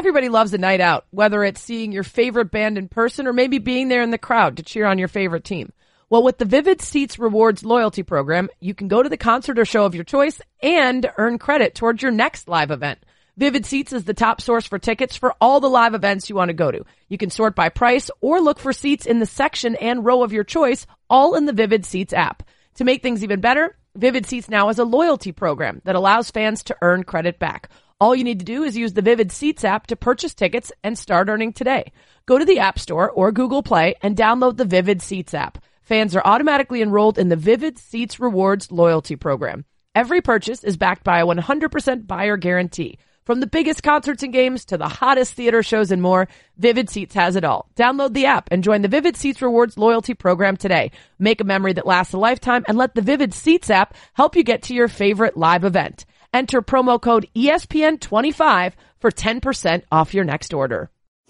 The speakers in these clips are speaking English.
Everybody loves a night out, whether it's seeing your favorite band in person or maybe being there in the crowd to cheer on your favorite team. Well, with the Vivid Seats Rewards loyalty program, you can go to the concert or show of your choice and earn credit towards your next live event. Vivid Seats is the top source for tickets for all the live events you want to go to. You can sort by price or look for seats in the section and row of your choice, all in the Vivid Seats app. To make things even better, Vivid Seats now has a loyalty program that allows fans to earn credit back. All you need to do is use the Vivid Seats app to purchase tickets and start earning today. Go to the App Store or Google Play and download the Vivid Seats app. Fans are automatically enrolled in the Vivid Seats Rewards loyalty program. Every purchase is backed by a 100% buyer guarantee. From the biggest concerts and games to the hottest theater shows and more, Vivid Seats has it all. Download the app and join the Vivid Seats Rewards loyalty program today. Make a memory that lasts a lifetime and let the Vivid Seats app help you get to your favorite live event. Enter promo code ESPN25 for 10% off your next order.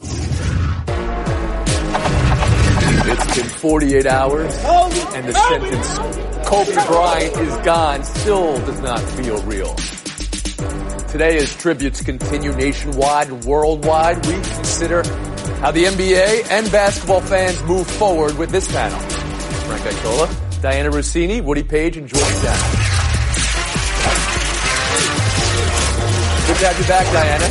It's been 48 hours, and the sentence, Kobe Bryant is gone, still does not feel real. Today, as tributes continue nationwide and worldwide, we consider how the NBA and basketball fans move forward with this panel. Frank Isola, Diana Rossini, Woody Page, and George Down. Good to have you back, Diana.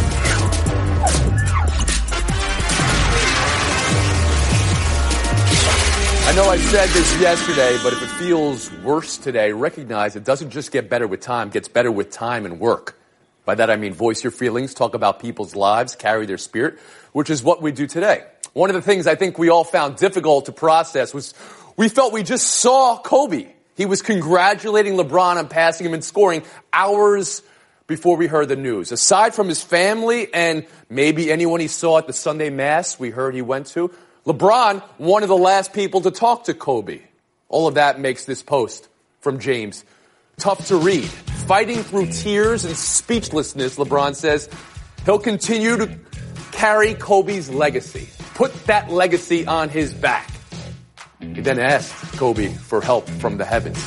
I know I said this yesterday, but if it feels worse today, recognize it doesn't just get better with time, it gets better with time and work. By that I mean voice your feelings, talk about people's lives, carry their spirit, which is what we do today. One of the things I think we all found difficult to process was we felt we just saw Kobe. He was congratulating LeBron on passing him in scoring hours before we heard the news. Aside from his family and maybe anyone he saw at the Sunday Mass we heard he went to, LeBron, one of the last people to talk to Kobe. All of that makes this post from James tough to read. Fighting through tears and speechlessness, LeBron says, he'll continue to carry Kobe's legacy. Put that legacy on his back. He then asked Kobe for help from the heavens.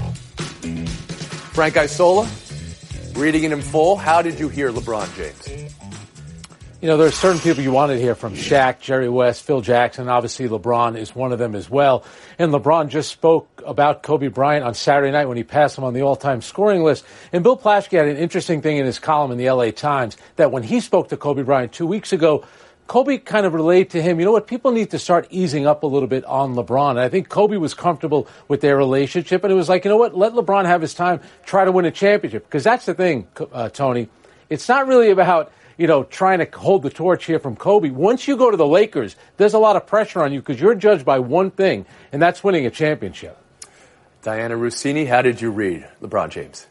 Frank Isola, reading it in full, how did you hear LeBron James? You know, there are certain people you want to hear from: Shaq, Jerry West, Phil Jackson. Obviously, LeBron is one of them as well. And LeBron just spoke about Kobe Bryant on Saturday night when he passed him on the all-time scoring list. And Bill Plaschke had an interesting thing in his column in the LA Times that when he spoke to Kobe Bryant 2 weeks ago, Kobe kind of relayed to him, you know what, people need to start easing up a little bit on LeBron. And I think Kobe was comfortable with their relationship. And it was like, you know what, let LeBron have his time, try to win a championship. Because that's the thing, Tony. It's not really about, you know, trying to hold the torch here from Kobe. Once you go to the Lakers, there's a lot of pressure on you because you're judged by one thing, and that's winning a championship. Diana Rossini, how did you read LeBron James?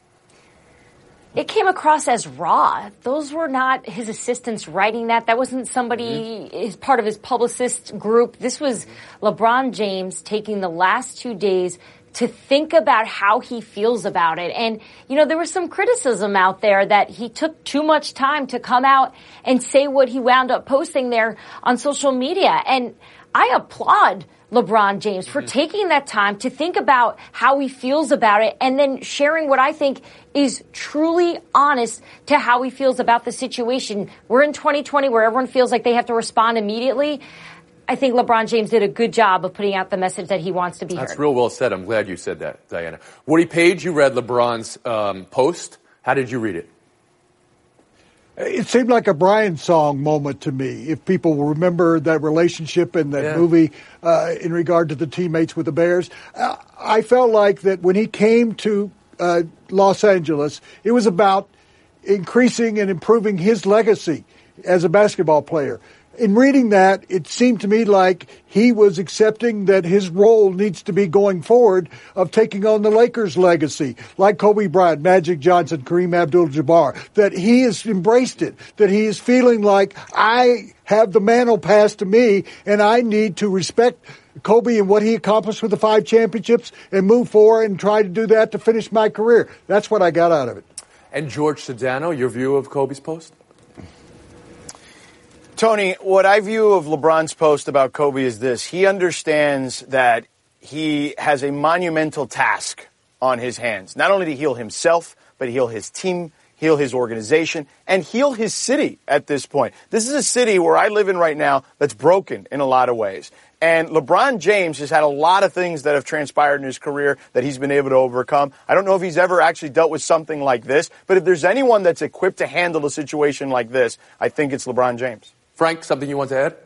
It came across as raw. Those were not his assistants writing that. That wasn't somebody, is part of his publicist group. This was LeBron James taking the last 2 days to think about how he feels about it. And, you know, there was some criticism out there that he took too much time to come out and say what he wound up posting there on social media. And I applaud LeBron James for taking that time to think about how he feels about it and then sharing what I think is truly honest to how he feels about the situation. We're in 2020 where everyone feels like they have to respond immediately. I think LeBron James did a good job of putting out the message that he wants to be heard. That's real well said. I'm glad you said that, Diana. Woody Page, you read LeBron's post. How did you read it? It seemed like a Brian song moment to me. If people will remember that relationship in that movie in regard to the teammates with the Bears, I felt like that when he came to Los Angeles, it was about increasing and improving his legacy as a basketball player. In reading that, it seemed to me like he was accepting that his role needs to be going forward of taking on the Lakers' legacy, like Kobe Bryant, Magic Johnson, Kareem Abdul-Jabbar, that he has embraced it, that he is feeling like I have the mantle passed to me and I need to respect Kobe and what he accomplished with the 5 championships and move forward and try to do that to finish my career. That's what I got out of it. And George Sedano, your view of Kobe's post? Tony, what I view of LeBron's post about Kobe is this. He understands that he has a monumental task on his hands, not only to heal himself, but heal his team, heal his organization, and heal his city at this point. This is a city where I live in right now that's broken in a lot of ways. And LeBron James has had a lot of things that have transpired in his career that he's been able to overcome. I don't know if he's ever actually dealt with something like this, but if there's anyone that's equipped to handle a situation like this, I think it's LeBron James. Frank, something you want to add?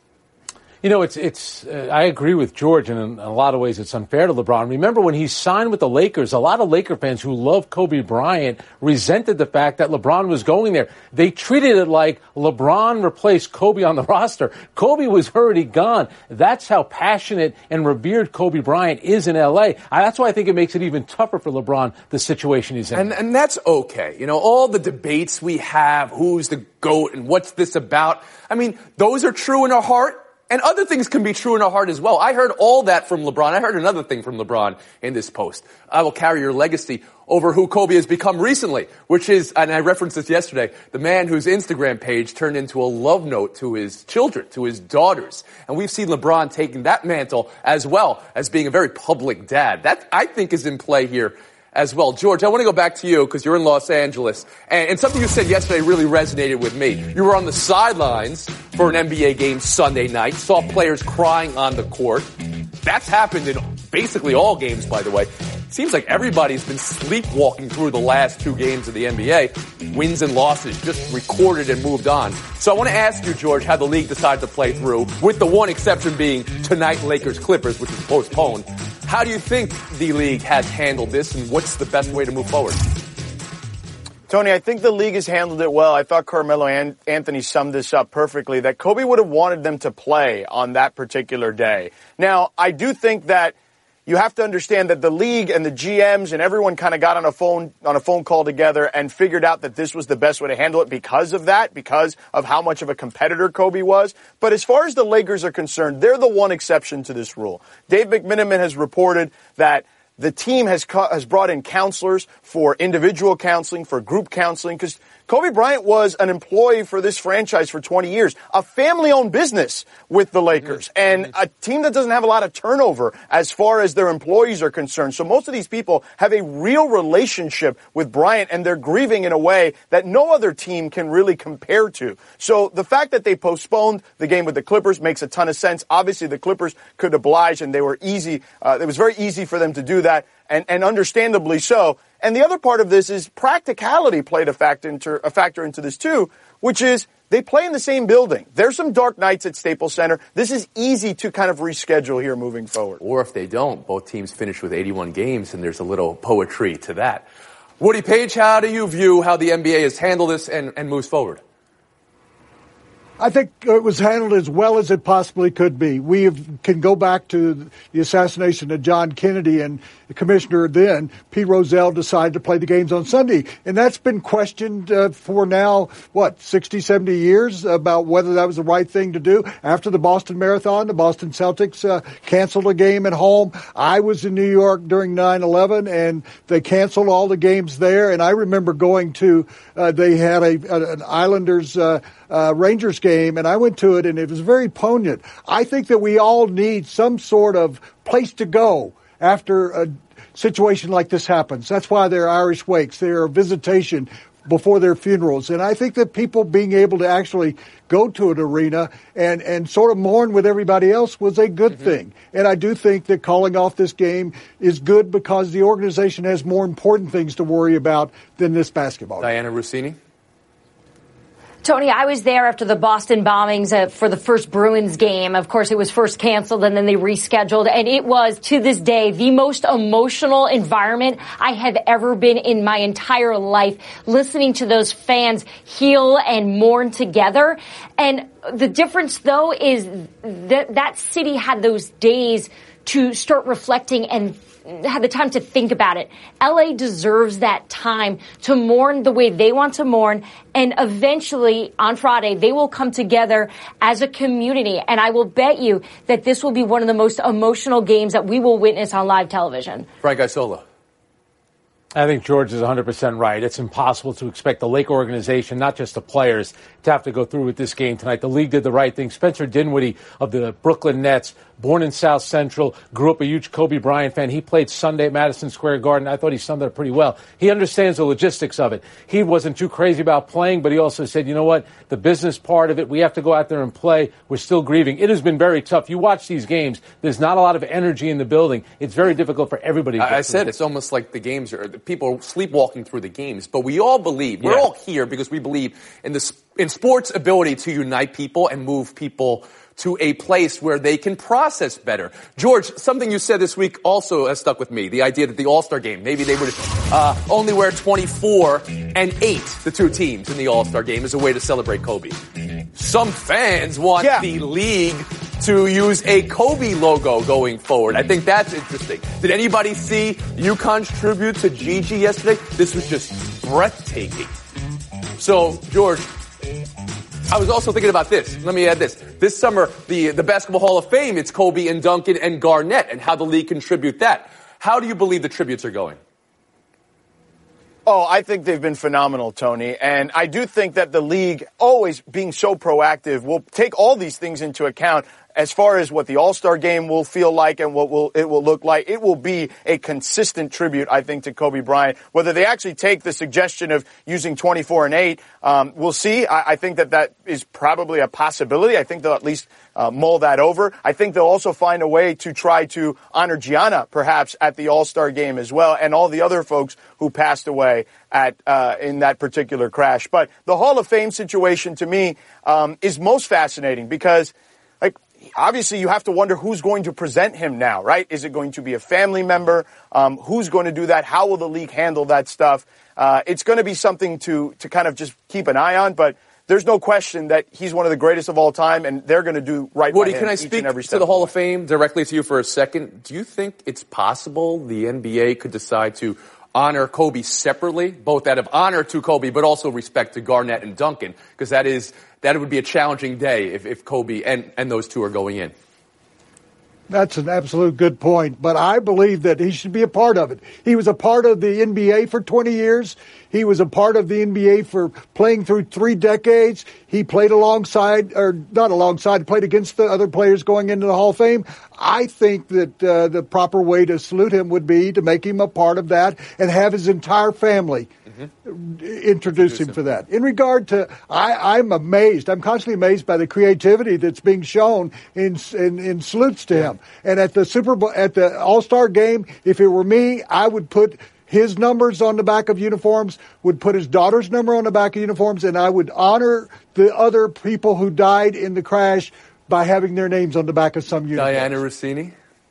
You know, I agree with George, and in a lot of ways it's unfair to LeBron. Remember when he signed with the Lakers, a lot of Laker fans who love Kobe Bryant resented the fact that LeBron was going there. They treated it like LeBron replaced Kobe on the roster. Kobe was already gone. That's how passionate and revered Kobe Bryant is in L.A. That's why I think it makes it even tougher for LeBron, the situation he's in. And that's okay. You know, all the debates we have, who's the GOAT and what's this about, I mean, those are true in our heart. And other things can be true in our heart as well. I heard all that from LeBron. I heard another thing from LeBron in this post. I will carry your legacy over who Kobe has become recently, which is, and I referenced this yesterday, the man whose Instagram page turned into a love note to his children, to his daughters. And we've seen LeBron taking that mantle as well as being a very public dad. That, I think, is in play here as well. George, I want to go back to you because you're in Los Angeles. And something you said yesterday really resonated with me. You were on the sidelines for an NBA game Sunday night, saw players crying on the court. That's happened in basically all games, by the way. Seems like everybody's been sleepwalking through the last two games of the NBA. Wins and losses just recorded and moved on. So I want to ask you, George, how the league decided to play through, with the one exception being tonight Lakers-Clippers, which is postponed. How do you think the league has handled this, and what's the best way to move forward? Tony, I think the league has handled it well. I thought Carmelo Anthony summed this up perfectly, that Kobe would have wanted them to play on that particular day. Now, I do think that you have to understand that the league and the GMs and everyone kind of got on a phone call together and figured out that this was the best way to handle it because of that, because of how much of a competitor Kobe was. But as far as the Lakers are concerned, they're the one exception to this rule. Dave McMenamin has reported that the team has brought in counselors for individual counseling, for group counseling, because Kobe Bryant was an employee for this franchise for 20 years, a family-owned business with the Lakers, and a team that doesn't have a lot of turnover as far as their employees are concerned. So most of these people have a real relationship with Bryant, and they're grieving in a way that no other team can really compare to. So the fact that they postponed the game with the Clippers makes a ton of sense. Obviously, the Clippers could oblige, and they were easy. It was very easy for them to do that, and understandably so. And the other part of this is practicality played a factor into this too, which is they play in the same building. There's some dark nights at Staples Center. This is easy to kind of reschedule here moving forward. Or if they don't, both teams finish with 81 games, and there's a little poetry to that. Woody Page, how do you view how the NBA has handled this and moves forward? I think it was handled as well as it possibly could be. We can go back to the assassination of John Kennedy, and the commissioner then, Pete Rozelle, decided to play the games on Sunday. And that's been questioned for now, 60, 70 years about whether that was the right thing to do. After the Boston Marathon, the Boston Celtics canceled a game at home. I was in New York during 9/11, and they canceled all the games there. And I remember going to, they had an Islanders Rangers game, and I went to it, and it was very poignant. I think that we all need some sort of place to go after a situation like this happens. That's why there are Irish wakes. There are visitation before their funerals. And I think that people being able to actually go to an arena and sort of mourn with everybody else was a good thing. And I do think that calling off this game is good because the organization has more important things to worry about than this basketball game. Diana Rossini? Tony, I was there after the Boston bombings for the first Bruins game. Of course, it was first canceled and then they rescheduled. And it was, to this day, the most emotional environment I have ever been in my entire life, listening to those fans heal and mourn together. And the difference, though, is that city had those days to start reflecting and had the time to think about it. LA deserves that time to mourn the way they want to mourn, and eventually on Friday they will come together as a community, and I will bet you that this will be one of the most emotional games that we will witness on live television. Frank Isola. I think George is 100% right. It's impossible to expect the Lake organization, not just the players, to have to go through with this game tonight. The league did the right thing. Spencer Dinwiddie of the Brooklyn Nets born in South Central, grew up a huge Kobe Bryant fan. He played Sunday at Madison Square Garden. I thought he summed it up pretty well. He understands the logistics of it. He wasn't too crazy about playing, but he also said, you know what, the business part of it, we have to go out there and play. We're still grieving. It has been very tough. You watch these games, there's not a lot of energy in the building. It's very difficult for everybody to I said it's almost like the games are, people are sleepwalking through the games, but we all believe, we're all here because we believe in sports' ability to unite people and move people to a place where they can process better. George, something you said this week also has stuck with me. The idea that the All-Star game, maybe they would only wear 24 and 8, the two teams in the All-Star game, as a way to celebrate Kobe. Some fans want the league to use a Kobe logo going forward. I think that's interesting. Did anybody see UConn's tribute to Gigi yesterday? This was just breathtaking. So, George, I was also thinking about this. Let me add this. This summer, the Basketball Hall of Fame, it's Kobe and Duncan and Garnett, and how the league contribute that. How do you believe the tributes are going? Oh, I think they've been phenomenal, Tony. And I do think that the league, always being so proactive, will take all these things into account. As far as what the All-Star game will feel like and what it will look like, it will be a consistent tribute, I think, to Kobe Bryant. Whether they actually take the suggestion of using 24 and 8, we'll see. I think that is probably a possibility. I think they'll at least mull that over. I think they'll also find a way to try to honor Gianna, perhaps, at the All-Star game as well, and all the other folks who passed away in that particular crash. But the Hall of Fame situation, to me, is most fascinating because, obviously, you have to wonder who's going to present him now, right? Is it going to be a family member? Who's going to do that? How will the league handle that stuff? It's going to be something to kind of just keep an eye on, but there's no question that he's one of the greatest of all time, and they're going to do right by him. Can I speak to the Hall of Fame directly to you for a second? Do you think it's possible the NBA could decide to honor Kobe separately, both out of honor to Kobe, but also respect to Garnett and Duncan? Because that would be a challenging day if Kobe and those two are going in. That's an absolute good point, but I believe that he should be a part of it. He was a part of the NBA for 20 years. He was a part of the NBA for playing through 3 decades. He played played against the other players going into the Hall of Fame. I think that the proper way to salute him would be to make him a part of that and have his entire family introduce him for that. In regard to, I'm amazed. I'm constantly amazed by the creativity that's being shown in salutes to him. And at the Super Bowl, at the All-Star game, if it were me, I would put his numbers on the back of uniforms, would put his daughter's number on the back of uniforms, and I would honor the other people who died in the crash by having their names on the back of some uniforms. Diana Rossini?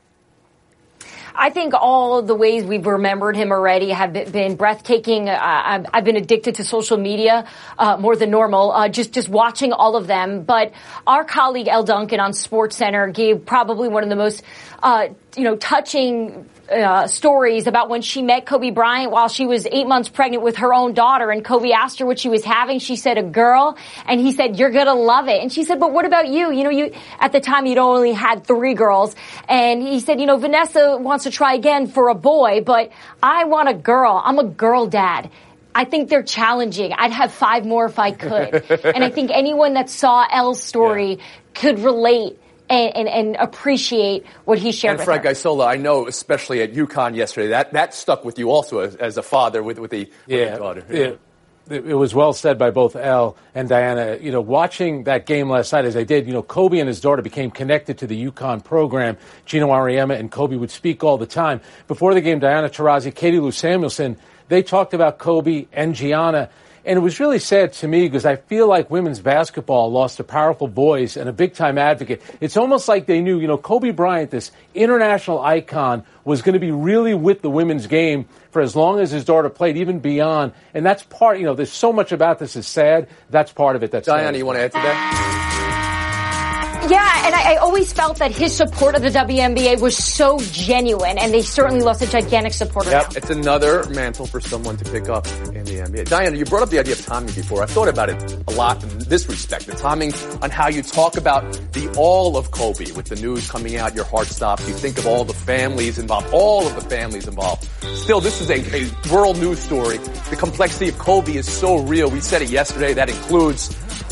I think all of the ways we've remembered him already have been breathtaking. I've been addicted to social media more than normal, just watching all of them. But our colleague Elle Duncan on SportsCenter gave probably one of the most touching stories about when she met Kobe Bryant while she was 8 months pregnant with her own daughter, and Kobe asked her what she was having. She said, a girl, and he said, you're gonna love it. And she said, but what about you? You at the time you'd only had 3 girls, and he said, Vanessa wants to try again for a boy, but I want a girl. I'm a girl dad. I think they're challenging. I'd have 5 more if I could. And I think anyone that saw Elle's story could relate and appreciate what he shared with her. And Frank Isola, I know, especially at UConn yesterday, that stuck with you also as a father with the daughter. Yeah. It was well said by both Elle and Diana. Watching that game last night as I did, Kobe and his daughter became connected to the UConn program. Gino Auriemma and Kobe would speak all the time. Before the game, Diana Taurasi, Katie Lou Samuelson, they talked about Kobe and Gianna. And it was really sad to me because I feel like women's basketball lost a powerful voice and a big-time advocate. It's almost like they knew, Kobe Bryant, this international icon, was going to be really with the women's game for as long as his daughter played, even beyond. And that's part, there's so much about this is sad. That's part of it. That's Diana, you want to add to that? Yeah, and I always felt that his support of the WNBA was so genuine, and they certainly lost a gigantic supporter. Yep, it's another mantle for someone to pick up in the NBA. Diana, you brought up the idea of timing before. I've thought about it a lot in this respect, the timing on how you talk about the all of Kobe. With the news coming out, your heart stops. You think of all the families involved, all of the families involved. Still, this is a world news story. The complexity of Kobe is so real. We said it yesterday. That includes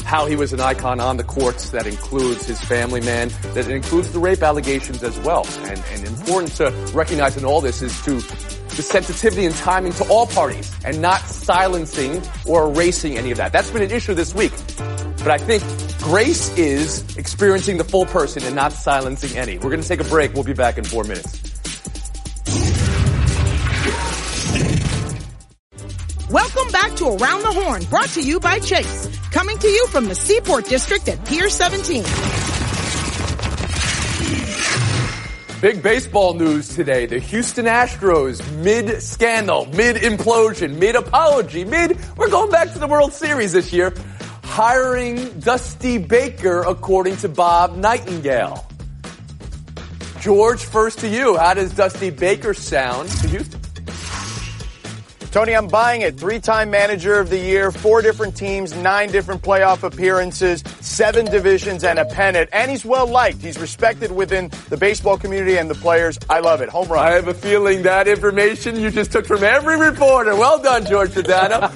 how he was an icon on the courts. That includes his family, man. That includes the rape allegations as well. And important to recognize in all this is the sensitivity and timing to all parties and not silencing or erasing any of that. That's been an issue this week. But I think grace is experiencing the full person and not silencing any. We're going to take a break. We'll be back in 4 minutes. Welcome back to Around the Horn, brought to you by Chase. Coming to you from the Seaport District at Pier 17. Big baseball news today. The Houston Astros, mid-scandal, mid-implosion, mid-apology, we're going back to the World Series this year, hiring Dusty Baker, according to Bob Nightingale. George, first to you. How does Dusty Baker sound to Houston? Tony, I'm buying it. 3-time manager of the year, 4 different teams, 9 different playoff appearances, 7 divisions, and a pennant. And he's well liked. He's respected within the baseball community and the players. I love it. Home run. I have a feeling that information you just took from every reporter. Well done, George Sedano.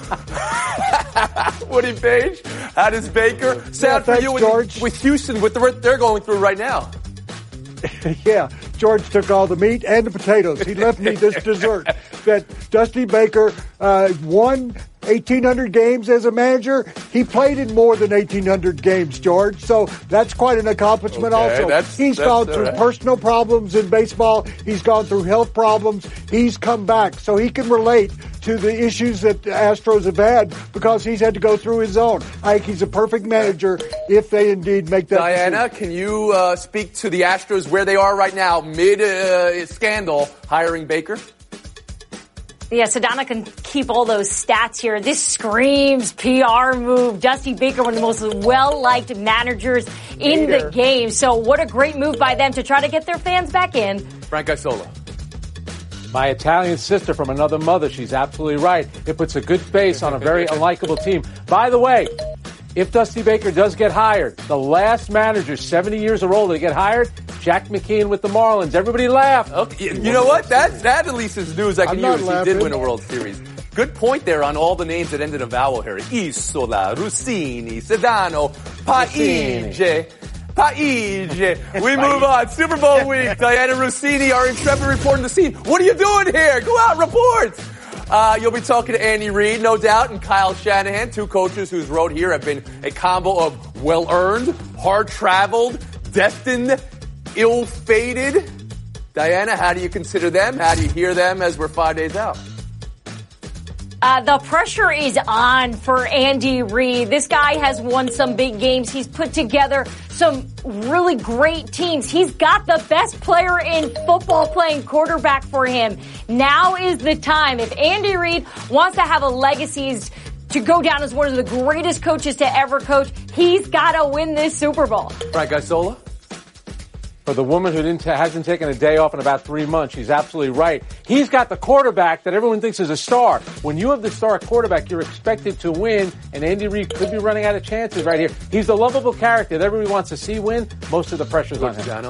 Woody Page, how does Baker sound for you with Houston, with what they're going through right now? Yeah, George took all the meat and the potatoes. He left me this dessert. That Dusty Baker won 1,800 games as a manager. He played in more than 1,800 games, George. So that's quite an accomplishment also. He's gone through personal problems in baseball. He's gone through health problems. He's come back. So he can relate to the issues that the Astros have had because he's had to go through his own. I think he's a perfect manager if they indeed make that Diana, decision. Can you speak to the Astros where they are right now, mid-scandal, hiring Baker? Yeah, Sedano can keep all those stats here. This screams PR move. Dusty Baker, one of the most well-liked managers in the game. So what a great move by them to try to get their fans back in. Frank Isola. My Italian sister from another mother, she's absolutely right. It puts a good face on a very unlikable team. By the way, if Dusty Baker does get hired, the last manager, 70 years or older, to get hired, Jack McKeon with the Marlins. Everybody laughed. Okay. You know what? That at least is news I can use. He did win a World Series. Good point there on all the names that ended in a vowel here. Isola, Rossini, Sedano, Paige. We move on. Super Bowl week. Diana Rossini, our intrepid reporter on the scene. What are you doing here? Go out, report. You'll be talking to Andy Reid, no doubt, and Kyle Shanahan, 2 coaches whose road here have been a combo of well-earned, hard-traveled, destined, ill-fated. Diana, how do you consider them? How do you hear them as we're 5 days out? The pressure is on for Andy Reid. This guy has won some big games. He's put together some really great teams. He's got the best player in football playing quarterback for him. Now is the time. If Andy Reid wants to have a legacy to go down as one of the greatest coaches to ever coach, he's got to win this Super Bowl. Frank Isola? For the woman who hasn't taken a day off in about 3 months, she's absolutely right. He's got the quarterback that everyone thinks is a star. When you have the star quarterback, you're expected to win, and Andy Reid could be running out of chances right here. He's the lovable character that everybody wants to see win. Most of the pressure's on him.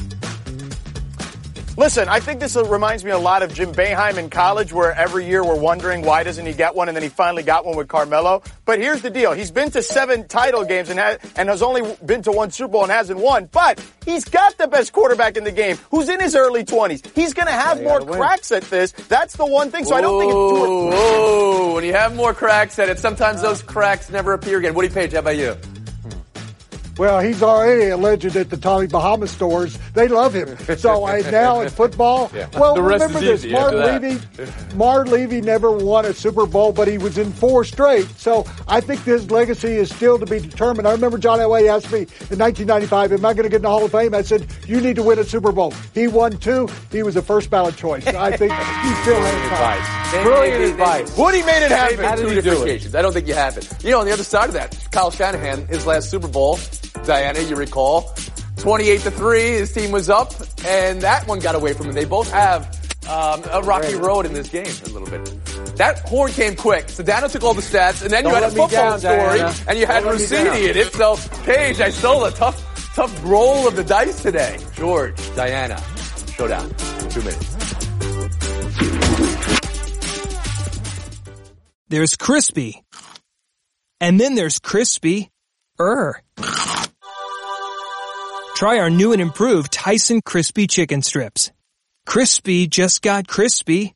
Listen, I think this reminds me a lot of Jim Boeheim in college, where every year we're wondering why doesn't he get one, and then he finally got one with Carmelo. But here's the deal. He's been to 7 title games and has only been to 1 Super Bowl and hasn't won. But he's got the best quarterback in the game who's in his early 20s. He's going to have more cracks at this. That's the one thing. So I don't think it's too early. Oh, when you have more cracks at it, sometimes those cracks never appear again. Woody Page, how about you? Well, he's already a legend at the Tommy Bahama stores. They love him. So now in football, well, remember this. Marv Levy never won a Super Bowl, but he was in 4 straight. So I think his legacy is still to be determined. I remember John Elway asked me in 1995, am I going to get in the Hall of Fame? I said, you need to win a Super Bowl. He won 2. He was a first ballot choice. I think he still has advice. Brilliant advice. Woody made it happen. How did he do it? I don't think you have it. You know, on the other side of that, Kyle Shanahan, his last Super Bowl, Diana, you recall, 28-3, his team was up, and that one got away from him. They both have a rocky road in this game a little bit. That horn came quick. Sedano took all the stats, and then you had a football story, and you had Rossini in it. So, Paige, Isola, tough roll of the dice today. George, Diana, showdown in 2 minutes. There's crispy. And then there's crispy. Try our new and improved Tyson Crispy Chicken Strips. Crispy just got crispy.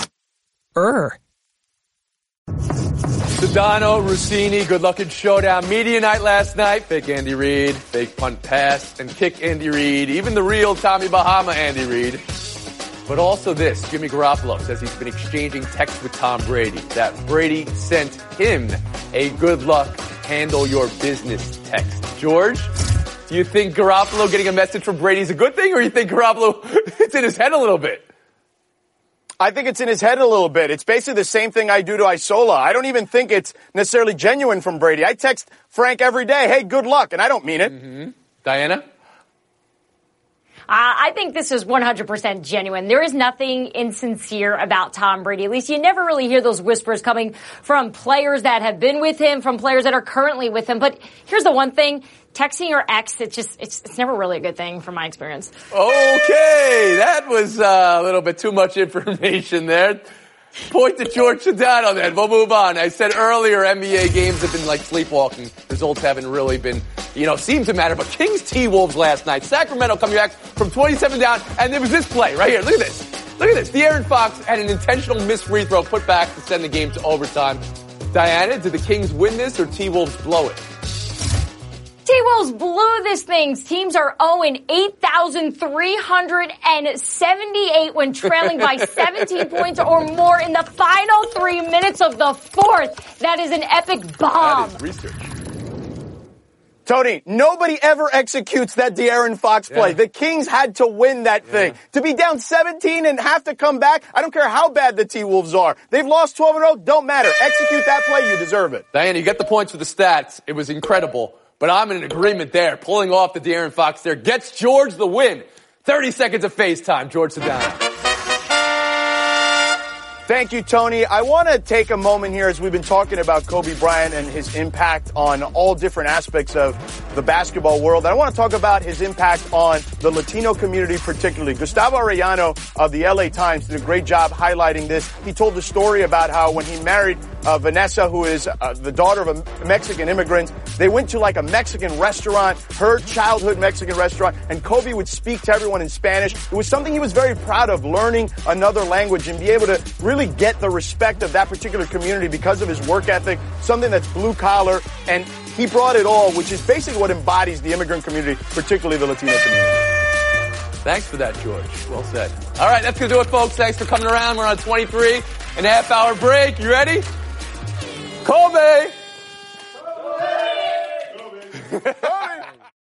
Sedano, Rossini, good luck in showdown. Media night last night. Fake Andy Reid, fake punt pass, and kick Andy Reid. Even the real Tommy Bahama Andy Reid. But also this, Jimmy Garoppolo says he's been exchanging texts with Tom Brady. That Brady sent him a good luck, handle your business text. George, do you think Garoppolo getting a message from Brady is a good thing, or you think Garoppolo, it's in his head a little bit? I think it's in his head a little bit. It's basically the same thing I do to Isola. I don't even think it's necessarily genuine from Brady. I text Frank every day, hey, good luck, and I don't mean it. Mm-hmm. Diana? I think this is 100% genuine. There is nothing insincere about Tom Brady. At least you never really hear those whispers coming from players that have been with him, from players that are currently with him. But here's the one thing. Texting your ex, it's never really a good thing from my experience. Okay, that was a little bit too much information there. Point to George Sedano then. We'll move on. I said earlier NBA games have been like sleepwalking. Results haven't really been, seem to matter. But Kings T-Wolves last night. Sacramento coming back from 27 down. And there was this play right here. Look at this. Look at this. De'Aaron Fox had an intentional missed free throw put back to send the game to overtime. Diana, did the Kings win this or T-Wolves blow it? T-Wolves blew this thing. Teams are 8,378 when trailing by 17 points or more in the final 3 minutes of the fourth. That is an epic bomb. That is research. Tony, nobody ever executes that De'Aaron Fox play. Yeah. The Kings had to win that thing. To be down 17 and have to come back, I don't care how bad the T-Wolves are. They've lost 12 in a row, don't matter. Execute that play, you deserve it. Diana, you get the points for the stats. It was incredible. But I'm in agreement there. Pulling off the De'Aaron Fox there gets George the win. 30 seconds of FaceTime. George Sedano. Thank you, Tony. I want to take a moment here as we've been talking about Kobe Bryant and his impact on all different aspects of the basketball world. I want to talk about his impact on the Latino community particularly. Gustavo Arellano of the LA Times did a great job highlighting this. He told the story about how when he married Vanessa, who is the daughter of a Mexican immigrant, they went to like a Mexican restaurant, her childhood Mexican restaurant, and Kobe would speak to everyone in Spanish. It was something he was very proud of, learning another language and be able to really get the respect of that particular community because of his work ethic, something that's blue collar, and he brought it all, which is basically what embodies the immigrant community, particularly the Latino community. Thanks for that, George. Well said. All right, that's going to do it, folks. Thanks for coming around. We're on 23.5 hour break. You ready? Kobe! Kobe!